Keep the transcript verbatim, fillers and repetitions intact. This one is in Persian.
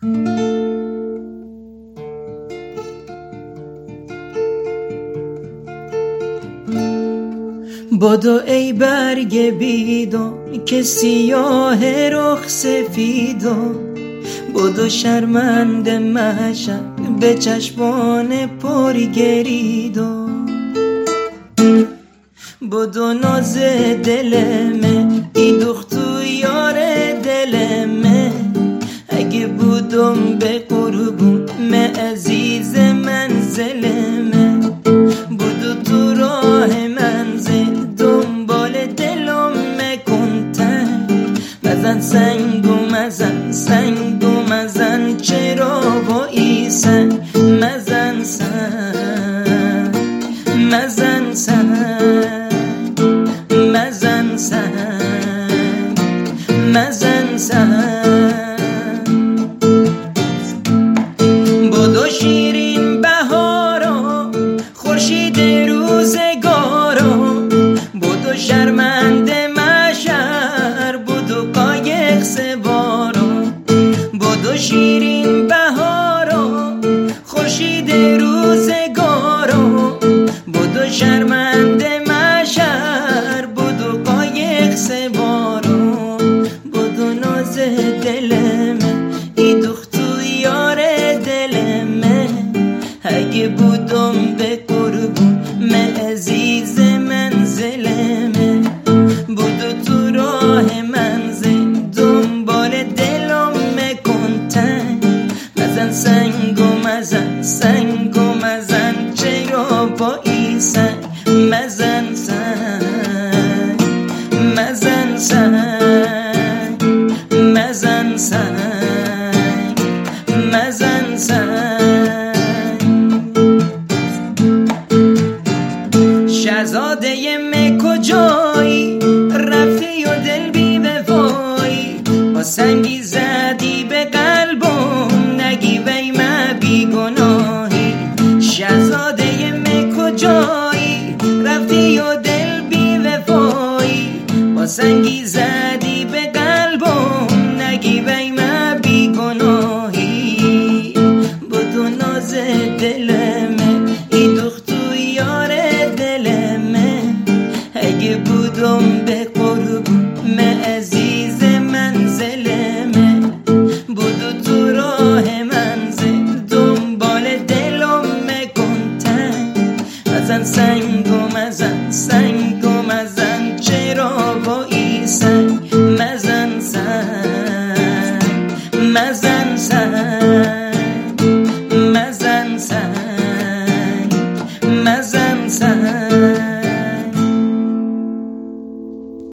بدو ای برگ بیدو که سیاه رخ سفیدو، بدو شرمنده مشم به چشمان پر گریدو، بدو ناز دلمه ای دختو یار دلمه، اگه بودم به قربون مه عزیز منزلمه، بدو تو راه منزل دنبال دلم مکنتن، مزن سنگو مزن سنگو مزن چرا با ایسن، مزن سنگ مزن سنگ مزن سنگ مزن سنگ. بدو شیرین بهارا خورشید روزگارا، بدو شرمنده مشر بدو قایق سوارا، بدو شیرین بهارا خورشید روزگارا، بدو شرمنده مشر بدو قایق سوارا، بدو ناز دلمه ای دختو یار دلمه، اگه بودم به قربون مه عزیز منزلمه، بدو تو راه منزل دنبال دلم مکنتن، مزن سنگو مزن سنگو مزن چرا با ایسن، مزن سنگ مزن سنگ مزن سنگ مزن سنگ. شهزاده مه کجایی رفتی و دل بی وفایی، با سنگی زدی به قلبم نگی وی من بی گناهی، شهزاده مه کجایی رفتی و دل بی وفایی، با سنگی زدی به قلبم نگی وی من بی گناهی، بدو ناز دلمه ای دختو یار دلمه، اگه بودم به قربون مه عزیز منزلمه، بدو تو راه منزل دنبال دلم مکنتن، مزن سنگو مزن سنگو مزن چرا با ایسن، مزن سنگ مزن